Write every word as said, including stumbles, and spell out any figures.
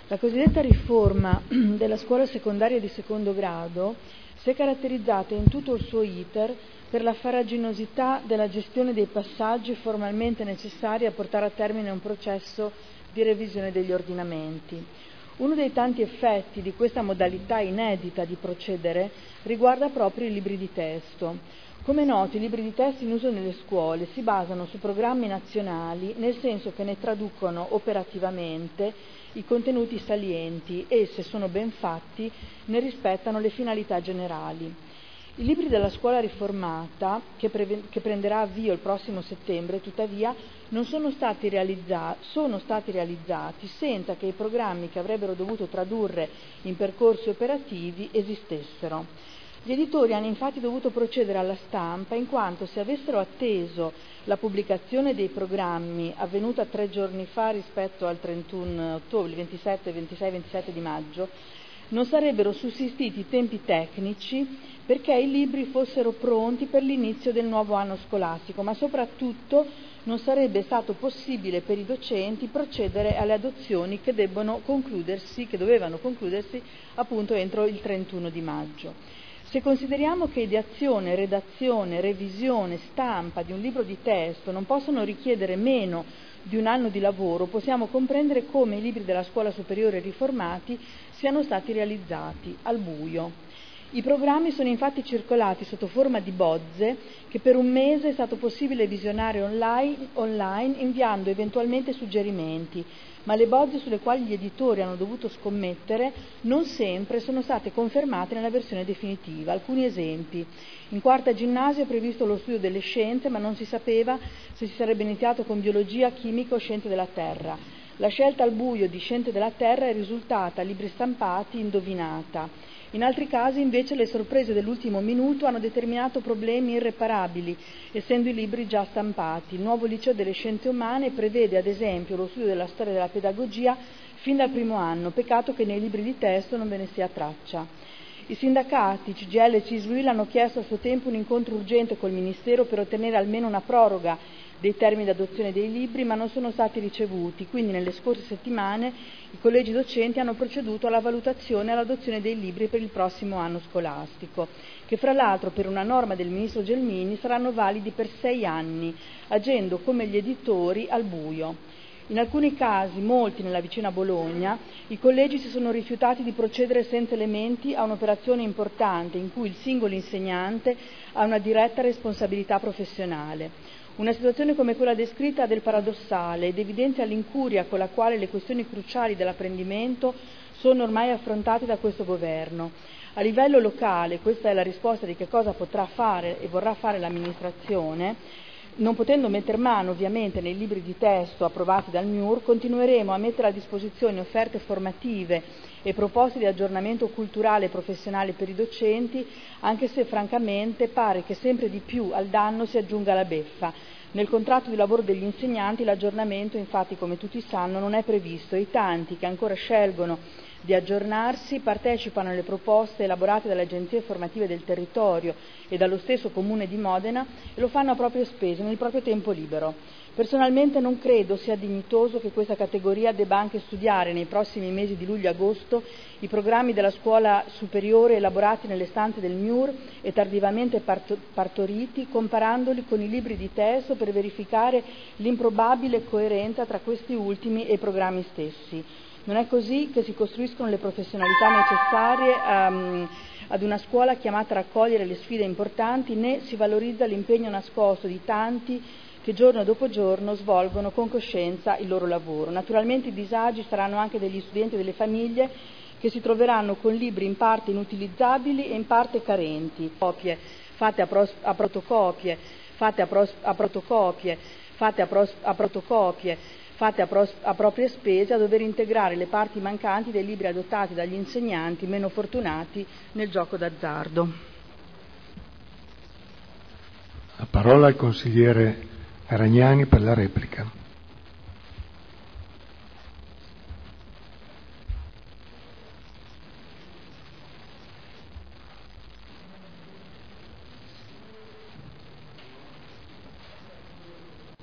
La cosiddetta riforma della scuola secondaria di secondo grado si è caratterizzata in tutto il suo iter per la farraginosità della gestione dei passaggi formalmente necessari a portare a termine un processo di revisione degli ordinamenti. Uno dei tanti effetti di questa modalità inedita di procedere riguarda proprio i libri di testo. Come è noto, i libri di testo in uso nelle scuole si basano su programmi nazionali, nel senso che ne traducono operativamente i contenuti salienti e, se sono ben fatti, ne rispettano le finalità generali. I libri della scuola riformata, che, pre- che prenderà avvio il prossimo settembre, tuttavia, non sono stati, realizza- sono stati realizzati senza che i programmi che avrebbero dovuto tradurre in percorsi operativi esistessero. Gli editori hanno infatti dovuto procedere alla stampa in quanto, se avessero atteso la pubblicazione dei programmi avvenuta tre giorni fa rispetto al trentuno ottobre, il ventisette, ventisei e ventisette di maggio, non sarebbero sussistiti i tempi tecnici perché i libri fossero pronti per l'inizio del nuovo anno scolastico, ma soprattutto non sarebbe stato possibile per i docenti procedere alle adozioni che debbono concludersi, che dovevano concludersi appunto entro il trentuno di maggio. Se consideriamo che ideazione, redazione, revisione, stampa di un libro di testo non possono richiedere meno di un anno di lavoro, possiamo comprendere come i libri della scuola superiore riformati siano stati realizzati al buio. I programmi sono infatti circolati sotto forma di bozze che per un mese è stato possibile visionare online, online inviando eventualmente suggerimenti, ma le bozze sulle quali gli editori hanno dovuto scommettere non sempre sono state confermate nella versione definitiva. Alcuni esempi. In quarta ginnasio è previsto lo studio delle scienze, ma non si sapeva se si sarebbe iniziato con biologia, chimica o scienze della terra. La scelta al buio di scienze della terra è risultata, a libri stampati, indovinata. In altri casi, invece, le sorprese dell'ultimo minuto hanno determinato problemi irreparabili, essendo i libri già stampati. Il nuovo liceo delle scienze umane prevede, ad esempio, lo studio della storia della pedagogia fin dal primo anno, peccato che nei libri di testo non ve ne sia traccia. I sindacati, C G I L e C I S W I L, hanno chiesto a suo tempo un incontro urgente col Ministero per ottenere almeno una proroga dei termini di adozione dei libri, ma non sono stati ricevuti, quindi nelle scorse settimane i collegi docenti hanno proceduto alla valutazione e all'adozione dei libri per il prossimo anno scolastico, che fra l'altro per una norma del ministro Gelmini saranno validi per sei anni, agendo come gli editori al buio. In alcuni casi, molti nella vicina Bologna, i collegi si sono rifiutati di procedere senza elementi a un'operazione importante in cui il singolo insegnante ha una diretta responsabilità professionale. Una situazione come quella descritta ha del paradossale ed evidenzia l'incuria con la quale le questioni cruciali dell'apprendimento sono ormai affrontate da questo governo. A livello locale, questa è la risposta di che cosa potrà fare e vorrà fare l'amministrazione, non potendo metter mano ovviamente nei libri di testo approvati dal M I U R, continueremo a mettere a disposizione offerte formative e proposte di aggiornamento culturale e professionale per i docenti, anche se francamente pare che sempre di più al danno si aggiunga la beffa. Nel contratto di lavoro degli insegnanti l'aggiornamento, infatti, come tutti sanno, non è previsto e i tanti che ancora scelgono di aggiornarsi partecipano alle proposte elaborate dalle agenzie formative del territorio e dallo stesso Comune di Modena e lo fanno a proprie spese, nel proprio tempo libero. Personalmente non credo sia dignitoso che questa categoria debba anche studiare nei prossimi mesi di luglio e agosto i programmi della scuola superiore elaborati nelle stanze del M I U R e tardivamente partoriti, comparandoli con i libri di testo per verificare l'improbabile coerenza tra questi ultimi e i programmi stessi. Non è così che si costruiscono le professionalità necessarie um, ad una scuola chiamata a raccogliere le sfide importanti, né si valorizza l'impegno nascosto di tanti che giorno dopo giorno svolgono con coscienza il loro lavoro. Naturalmente i disagi saranno anche degli studenti e delle famiglie che si troveranno con libri in parte inutilizzabili e in parte carenti, copie fatte a, pros- a protocopie, fatte a, pros- a protocopie, fatte a, pros- a protocopie, fatte a, pros- a proprie spese, a dover integrare le parti mancanti dei libri adottati dagli insegnanti meno fortunati nel gioco d'azzardo. La parola al consigliere Aragnani per la replica.